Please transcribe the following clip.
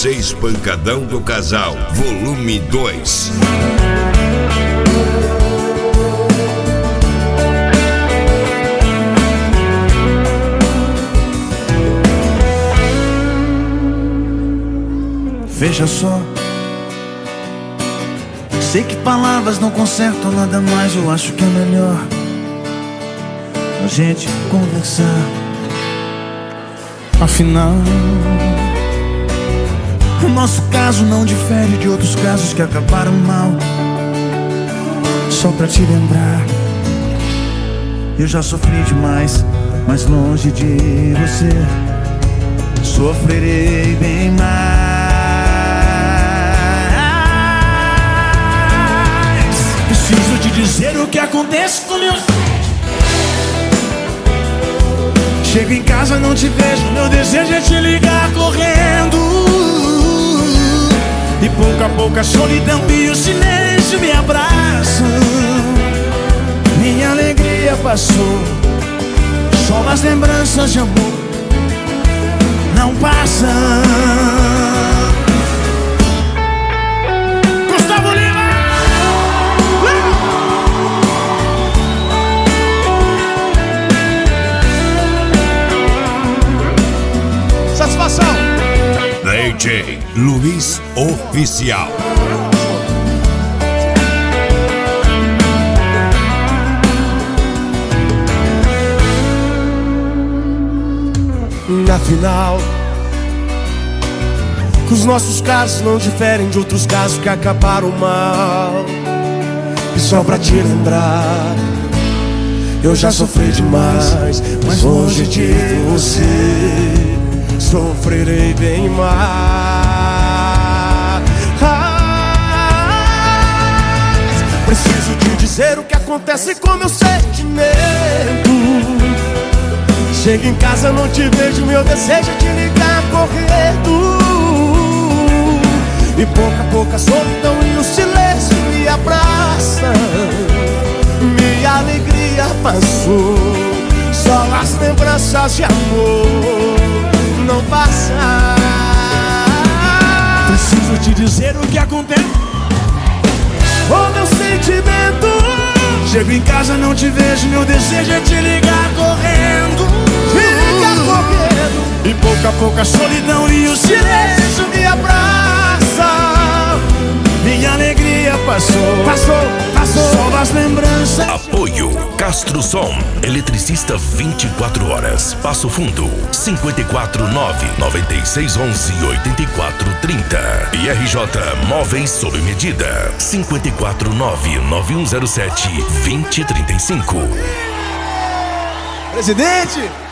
16 Pancadão do Casal, volume 2. Veja só, sei que palavras não consertam nada mais. Eu acho que é melhor a gente conversar. Afinal, o nosso caso não difere de outros casos que acabaram mal. Só pra te lembrar, eu já sofri demais, mas longe de você sofrerei bem mais. Preciso te dizer o que acontece com meus. Chego em casa, não te vejo, meu desejo é te ligar correndo. E pouco a pouco a solidão e o silêncio me abraçam. Minha alegria passou, só as lembranças de amor não passam. Gustavo Lima! Satisfação! DJ Luiz Oficial. Afinal, os nossos casos não diferem de outros casos que acabaram mal. E só pra te lembrar, eu já sofri demais, mas longe de você sofrerei bem mais. Preciso te dizer o que acontece com meu sentimento. Chego em casa, não te vejo, meu desejo é te ligar correndo. E pouco a pouco a solidão e o silêncio me abraçam. Minha alegria passou, só as lembranças de amor não passam. Preciso te dizer o que acontece. O meu sentimento. Chego em casa, não te vejo, meu desejo é te ligar correndo. E pouco a pouco a solidão e o silêncio me abraça. Minha alegria passou, só as lembranças. Apoio Castro Som, eletricista 24 horas, Passo Fundo, 549-9611-8430. E RJ Móveis sob medida, 549-9107-2035. Presidente!